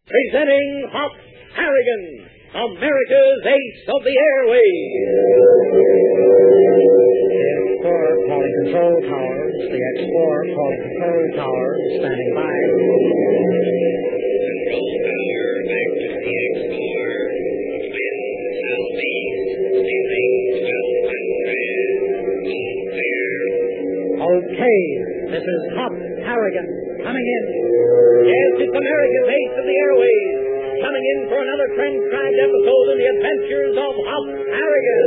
Presenting Hop Harrigan, America's Ace of the Airways. The X4 calling control towers. The X4 calling control towers. Standing by. Okay, this is Hop Harrigan coming in. Yes, it's America's Ace of the Airways, coming in for another transcribed episode in the adventures of Hop Harrigan.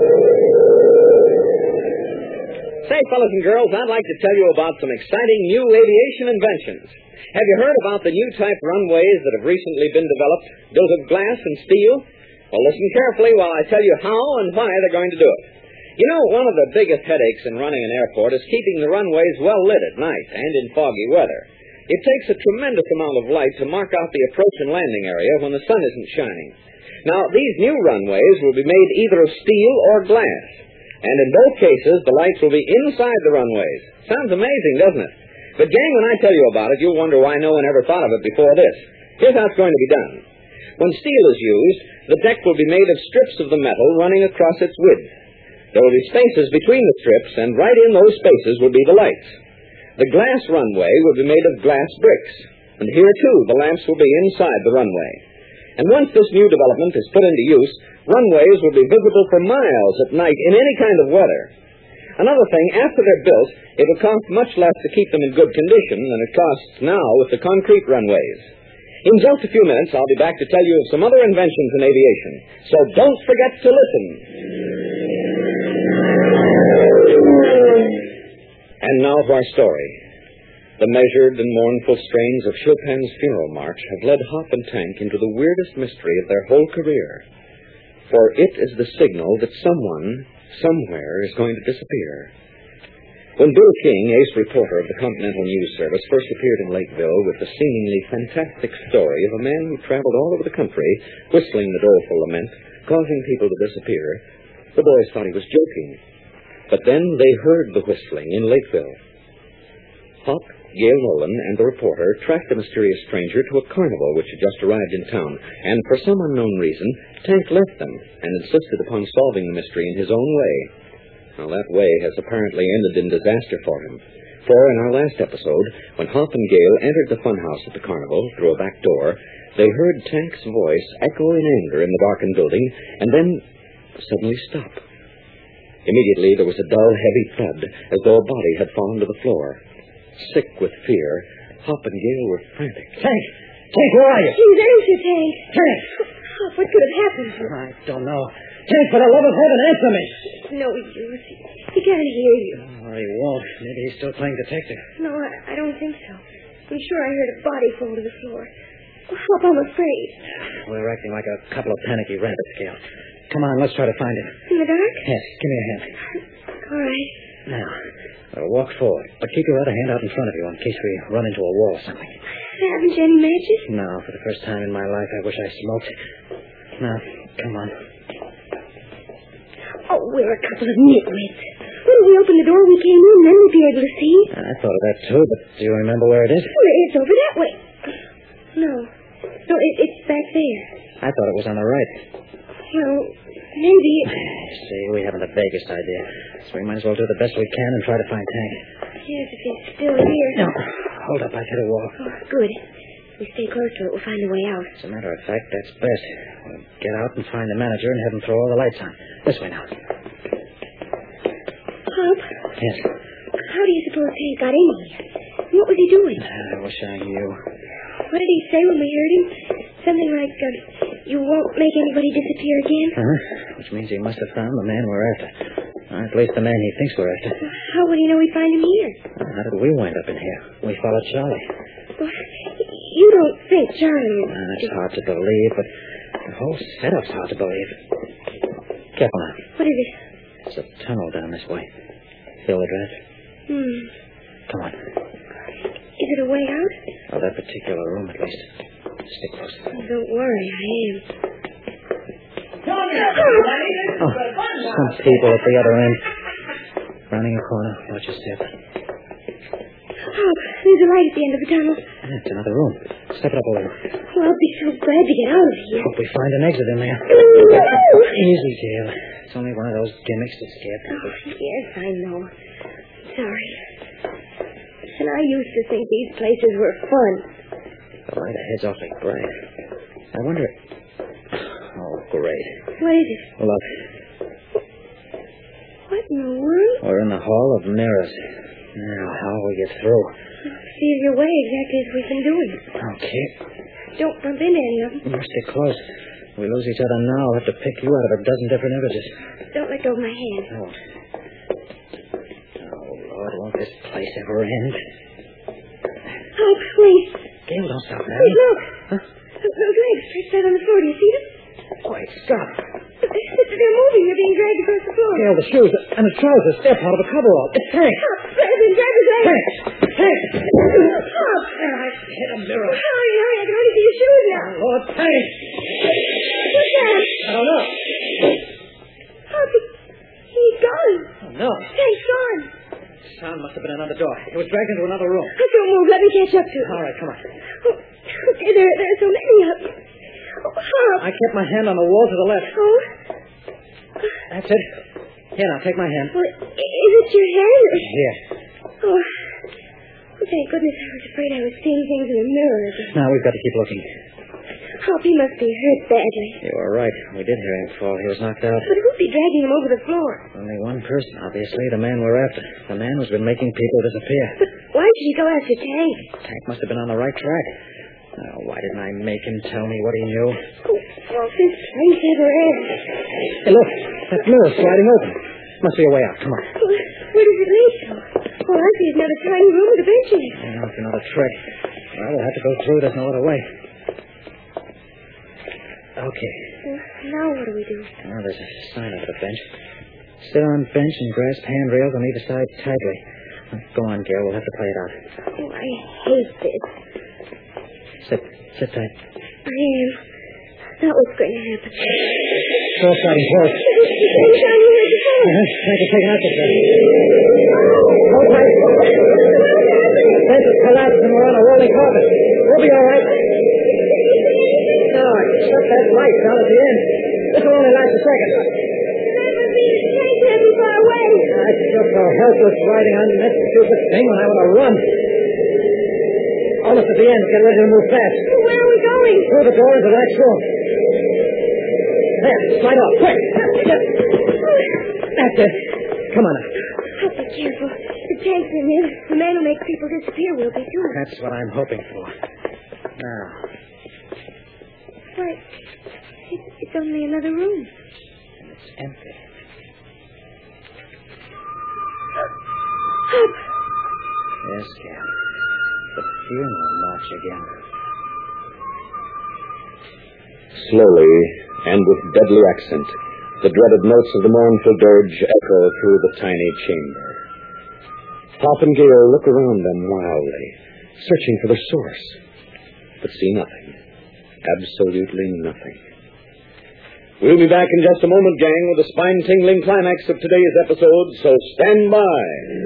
Say, fellas and girls, I'd like to tell you about some exciting new aviation inventions. Have you heard about the new type runways that have recently been developed, built of glass and steel? Well, listen carefully while I tell you how and why they're going to do it. You know, one of the biggest headaches in running an airport is keeping the runways well lit at night and in foggy weather. It takes a tremendous amount of light to mark out the approach and landing area when the sun isn't shining. Now, these new runways will be made either of steel or glass. And in both cases, the lights will be inside the runways. Sounds amazing, doesn't it? But, gang, when I tell you about it, you'll wonder why no one ever thought of it before this. Here's how it's going to be done. When steel is used, the deck will be made of strips of the metal running across its width. There will be spaces between the strips, and right in those spaces will be the lights. The glass runway will be made of glass bricks, and here, too, the lamps will be inside the runway. And once this new development is put into use, runways will be visible for miles at night in any kind of weather. Another thing, after they're built, it will cost much less to keep them in good condition than it costs now with the concrete runways. In just a few minutes, I'll be back to tell you of some other inventions in aviation. So don't forget to listen. And now for our story. The measured and mournful strains of Chopin's funeral march have led Hop and Tank into the weirdest mystery of their whole career. For it is the signal that someone, somewhere, is going to disappear. When Bill King, ace reporter of the Continental News Service, first appeared in Lakeville with the seemingly fantastic story of a man who traveled all over the country, whistling the doleful lament, causing people to disappear, the boys thought he was joking. But then they heard the whistling in Lakeville. Hop, Gail Nolan, and the reporter tracked the mysterious stranger to a carnival which had just arrived in town, and for some unknown reason, Tank left them and insisted upon solving the mystery in his own way. Now, that way has apparently ended in disaster for him. For in our last episode, when Hop and Gail entered the funhouse at the carnival through a back door, they heard Tank's voice echo in anger in the darkened building, and then suddenly stop. Immediately, there was a dull, heavy thud, as though a body had fallen to the floor. Sick with fear, Hop and Gail were frantic. Tank! Tank, where are you? He's answer, Tank. Tank! Oh, what could have happened? I don't know. Tank, for the love of heaven, answer me! No use. He can't hear you. Oh, he won't. Maybe he's still playing detective. No, I don't think so. I'm sure I heard a body fall to the floor. Oh, Hop, I'm afraid. We're acting like a couple of panicky rabbits, Gail. Come on, let's try to find him. In the dark? Yes, give me a hand. All right. Now, we'll walk forward, but keep your other hand out in front of you in case we run into a wall or something. Haven't you any matches? No, for the first time in my life, I wish I smoked. Now, come on. Oh, we're a couple of nitwits. When we opened the door, we came in, then we'd be able to see. I thought of that, too, but do you remember where it is? Well, it's over that way. No, it's back there. I thought it was on the right. Well, maybe. See, we haven't the vaguest idea. So we might as well do the best we can and try to find Tank. Yes, if he's still here. No, hold up, I hit a wall. Oh, good. If we stay close to it, we'll find a way out. As a matter of fact, that's best. We'll get out and find the manager and have him throw all the lights on. This way now. Hop? Yes. How do you suppose Tank got in here? What was he doing? I wish I knew. What did he say when we heard him? Something like, you won't make anybody disappear again? Uh-huh. Which means he must have found the man we're after. Or at least the man he thinks we're after. How would he know we'd find him here? How did we wind up in here? We followed Charlie. Well, you don't think Charlie... It's hard to believe, but the whole setup's hard to believe. Careful now. What is it? There's a tunnel down this way. Feel the draft? Come on. Is it a way out? Oh, that particular room, at least. Stick close. Oh, don't worry, I am. Oh, some people at the other end. Rounding a corner. Watch your step. Oh, there's a light at the end of the tunnel. Yeah, it's another room. Step it up a little. Well, I'll be so glad to get out of here. Hope we find an exit in there. Easy, Gail. It's only one of those gimmicks to scare people. Yes, I know. Sorry. And I used to think these places were fun. The light ahead's awfully bright. I wonder... Oh, great. What is it? Look, What in the world? we're in the Hall of Mirrors. Now, how will we get through? See if your way exactly as we've been doing. Okay. Don't bump into any of them. We must stay close. If we lose each other now, I'll have to pick you out of a dozen different images. Don't let go of my hand. Oh. Oh, Lord, won't this place ever end? Oh, please. Gail, don't stop now. Please, look. Huh? Those legs stretched out on the floor. Do you see them? Wait, stop. They're moving. They're being dragged across the floor. Gail, the shoes and the trousers step out of the coverall. It's Hank. They're being dragged his legs. Hank! Stop. I hit a mirror. Hurry, hurry. I can only see your shoes now. Lord, Hank! What's that? I don't know. Oh, he's gone. Oh, no. Hank's gone. Sound must have been another door. It was dragged into another room. Don't move. Let me catch up to it. All right, come on. Oh, there are so many of them. Oh, Hop. I kept my hand on the wall to the left. Oh. That's it. Here, now, take my hand. Well, is it your hand? Here. Oh, thank goodness. I was afraid I was seeing things in the mirror. Now, we've got to keep looking. Hop, he must be hurt badly. You were right. We did hear him fall. He was knocked out. But who'd be dragging him over the floor? Only one person, obviously. The man we're after. The man who's been making people disappear. But why did he go after Tank? Tank must have been on the right track. Oh, why didn't I make him tell me what he knew? Oh, well, this place never ends. Hey, look. That mirror's sliding open. Must be a way out. Come on. Where does it lead to? Well, I see another tiny room with a bench in it. Now it's another trick. Well, we'll have to go through. There's no other way. Okay. Now what do we do? Well, there's a sign over the bench. Sit on bench and grasp handrails on either side tightly. Go on, Gail. We'll have to play it out. Oh, I hate this. Sit tight. I am. Now what's going to happen? Door sliding close. It's down here at the phone. Tank is taking out the bench. Hold tight. Bench is collapsed and we're on a rolling carpet. We'll be all right. Now, shut that light down at the end. This will only last a second. Never be a tank not too far away. I feel so helpless riding on that stupid thing when I want to run. Almost at the end. Get ready to move fast. Where are we going? Through the door into the next room. There, slide off. Quick. That's it. Come on now. Oh, be careful. The tank's in there. The man who makes people disappear will be, too. That's what I'm hoping for. Now, Why, it's only another room. it's empty. Hop. Yes, Gail. The funeral march again. Slowly, and with deadly accent, the dreaded notes of the mournful dirge echo through the tiny chamber. Hop and Gail look around them wildly, searching for the source, but see nothing. Absolutely nothing. We'll be back in just a moment, gang, with the spine-tingling climax of today's episode, so stand by.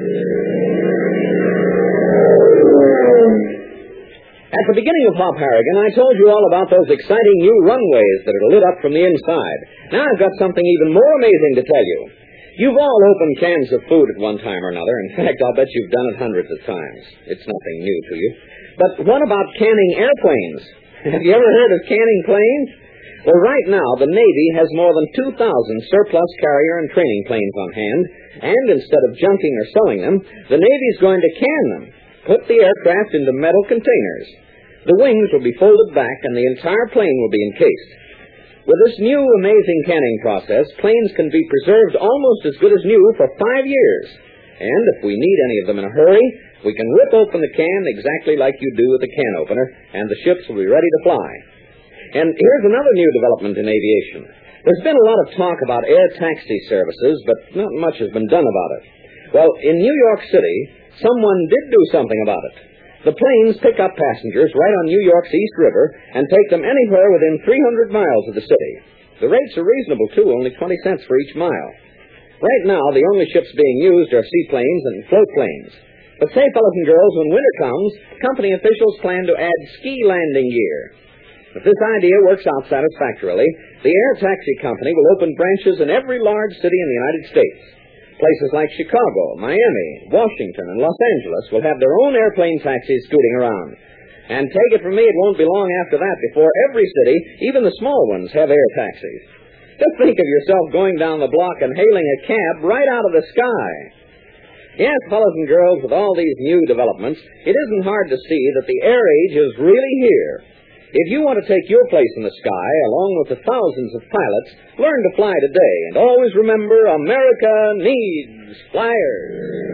At the beginning of Hop Harrigan, I told you all about those exciting new runways that are lit up from the inside. Now I've got something even more amazing to tell you. You've all opened cans of food at one time or another. In fact, I'll bet you've done it hundreds of times. It's nothing new to you. But what about canning airplanes? Have you ever heard of canning planes? Well, right now, the Navy has more than 2,000 surplus carrier and training planes on hand, and instead of junking or selling them, the Navy's going to can them. Put the aircraft into metal containers. The wings will be folded back and the entire plane will be encased. With this new amazing canning process, planes can be preserved almost as good as new for 5 years. And if we need any of them in a hurry, we can rip open the can exactly like you do with a can opener, and the ships will be ready to fly. And here's another new development in aviation. There's been a lot of talk about air taxi services, but not much has been done about it. Well, in New York City, someone did do something about it. The planes pick up passengers right on New York's East River and take them anywhere within 300 miles of the city. The rates are reasonable, too, only 20 cents for each mile. Right now, the only ships being used are seaplanes and float planes. But say, fellows and girls, when winter comes, company officials plan to add ski landing gear. If this idea works out satisfactorily, the Air Taxi Company will open branches in every large city in the United States. Places like Chicago, Miami, Washington, and Los Angeles will have their own airplane taxis scooting around. And take it from me, it won't be long after that before every city, even the small ones, have air taxis. Just think of yourself going down the block and hailing a cab right out of the sky. Yes, fellows and girls, with all these new developments, it isn't hard to see that the air age is really here. If you want to take your place in the sky, along with the thousands of pilots, learn to fly today. And always remember, America needs flyers.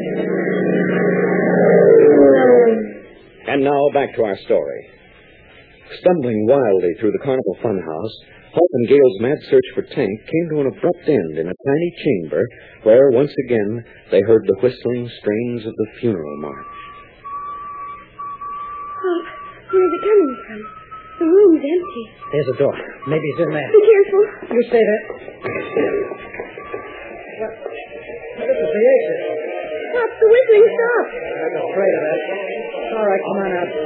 And now, back to our story. Stumbling wildly through the carnival funhouse, Hop and Gale's mad search for Tank came to an abrupt end in a tiny chamber where, once again, they heard the whistling strains of the funeral march. Hop, where's it coming from? The room's empty. There's a door. Maybe he's in there. Be careful. You stay there. This is the exit. Hop, the whistling stopped. I was afraid of that. All right, come on out.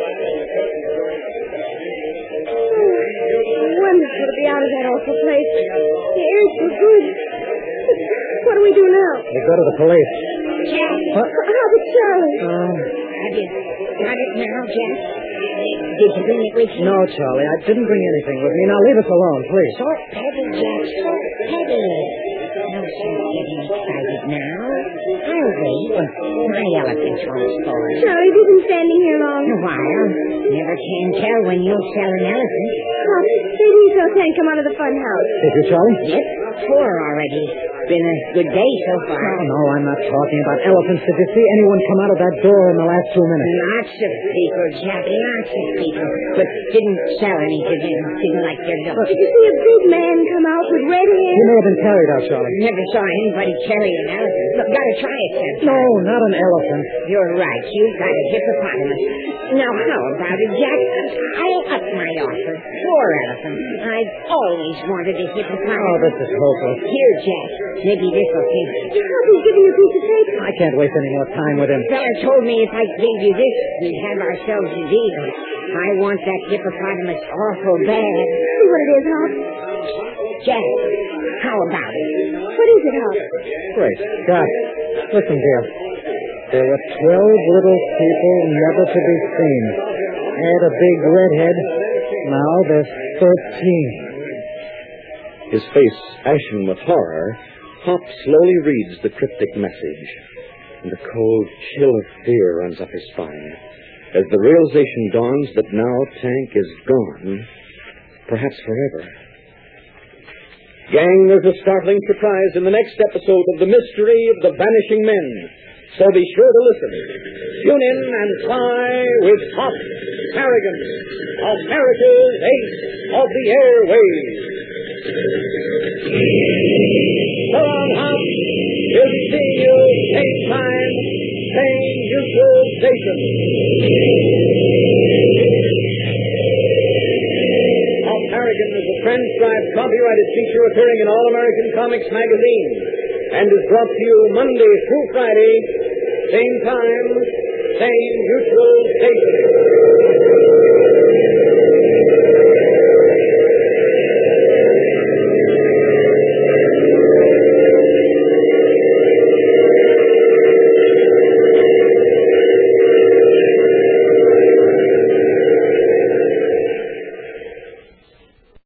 Wonderful to be out of that awful place. The air's so good. What do we do now? We go to the police. Jack. What? How about Charlie? Have you got it now, Jack? Did you bring it with you? No, Charlie, I didn't bring anything with me. Now leave us alone, please. So heavy, Jack, so heavy. No sense getting excited now. I'll wait. My elephant won't fall. Charlie, you've been standing here long. A while. Never can tell when you'll sell an elephant. Hop, say we saw Tank come out of the fun house. Did you, Charlie? Yep, 4 already. Been a good day so far. Oh, no, I'm not talking about elephants. Did you see anyone come out of that door in the last 2 minutes? Lots of people, Jack, lots of people. But didn't sell any to them. Didn't like their look. Did you see a big man come out with red hair? He may have been carried out, Charlie. Never saw anybody carry an elephant. Look, gotta try it sometime. No, not an elephant. You're right. You've got a hippopotamus. Now, how about it, Jack? I'll up my offer. 4 elephants. I've always wanted a hippopotamus. Oh, this is hopeless. Here, Jack. Maybe this will fix it. Hop, he's giving you a piece of paper. I can't waste any more time with him. Fella told me if I gave you this, we'd have ourselves a deal. I want that hippopotamus awful bad. See what it is, Hop. Jack, how about it? What is it, Hop? Great God. Listen, dear. There were 12 little people never to be seen. Add a big redhead. Now there's 13. His face ashen with horror, Hop slowly reads the cryptic message, and a cold chill of fear runs up his spine as the realization dawns that now Tank is gone, perhaps forever. Gang, there's a startling surprise in the next episode of The Mystery of the Vanishing Men. So be sure to listen. Tune in and fly with Hop Harrigan, America's ace of the airwaves. So long, Hop. We'll be seeing you same time, same neutral station. Hop Harrigan is a transcribed copyrighted feature appearing in All American Comics magazine and is brought to you Monday through Friday, same time, same neutral station.